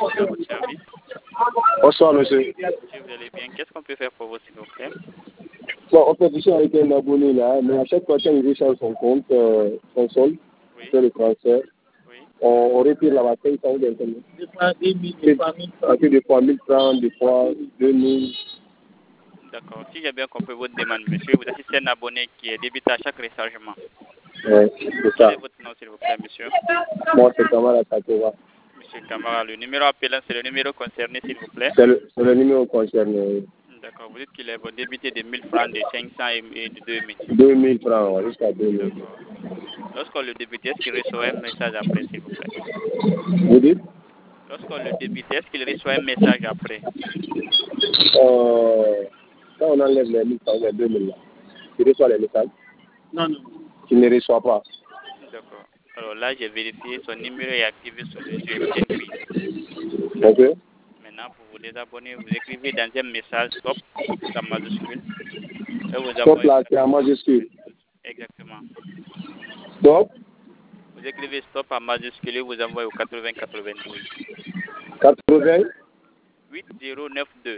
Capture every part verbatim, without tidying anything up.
suis à votre service. Bonsoir, monsieur. Monsieur, vous allez bien? Qu'est-ce qu'on peut faire pour vous, s'il vous plaît? Bon, en fait, je suis avec un abonné là, mais à chaque fois qu'il recharge son compte, euh, son solde, Oui. fait le transfert, Oui. on, on retire là-bas cinq cents d'internet. Des fois deux mille, des fois mille francs. Des fois mille francs, des fois deux mille. D'accord. Si j'ai bien compris votre demande, monsieur, vous assistez un abonné qui est débuté à chaque rechargement. Oui, c'est Quel ça. est votre nom, s'il vous plaît, monsieur? Moi, c'est Kamara Sakova. Monsieur Camara, le numéro appelant, c'est le numéro concerné, s'il vous plaît. C'est le, c'est le numéro concerné. Oui. D'accord. Vous dites qu'il est bon, débuté de mille francs, de cinq cents et, et de deux mille. deux mille francs, ouais, jusqu'à deux mille. D'accord. Lorsqu'on le débute, est-ce qu'il reçoit un message après, s'il vous plaît? Vous dites Lorsqu'on le débute, est-ce qu'il reçoit un message après? euh, Quand on enlève les mille francs, les deux mille là, tu reçois les messages? Non, non. Tu ne reçois pas. D'accord. Alors là, j'ai vérifié, son numéro est activé sur le jeu M T N Quiz. Ok. Maintenant, pour vous désabonner, vous écrivez dans un message stop, tout en majuscule. Et vous Stop envoyez là, c'est en majuscule. exactement. Stop. Vous écrivez stop en majuscule et vous envoyez au quatre-vingts quatre-vingt-douze. quatre-vingts. huit zéro neuf deux.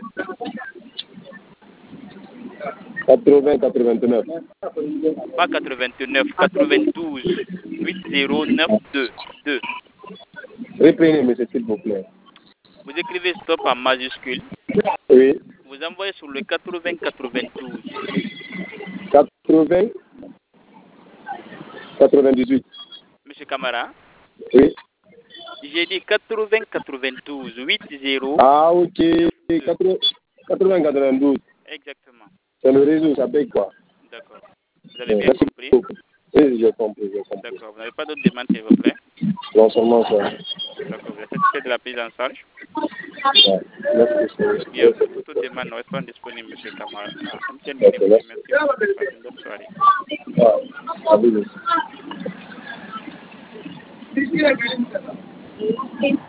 quatre-vingts quatre-vingt-neuf. Pas quatre-vingt-neuf, quatre-vingt-douze. huit zéro neuf deux. deux. Reprenez, monsieur, s'il vous plaît. Vous écrivez stop en majuscule. Oui. Vous envoyez sur le quatre-vingts quatre-vingt-douze. quatre-vingts quatre-vingt-dix-huit. Monsieur Camara, Oui. j'ai dit quatre-vingts quatre-vingt-douze. huit zéro. Ah, ok. quatre-vingts quatre-vingt-douze. Exactement. C'est le réseau, ça paye quoi? D'accord. Vous avez bien Merci compris? beaucoup. Oui, j'ai compris, j'ai compris. D'accord. Vous n'avez pas d'autres demandes, s'il vous plaît? Non seulement ça. D'accord. Vous êtes satisfait de la prise en charge? Ouais. Merci beaucoup. Bien, pour toute demande, nous restons disponibles, monsieur Camara. Ah, M T N Ok, vous merci. remercie beaucoup. Passez une bonne soirée. Ah, à vous.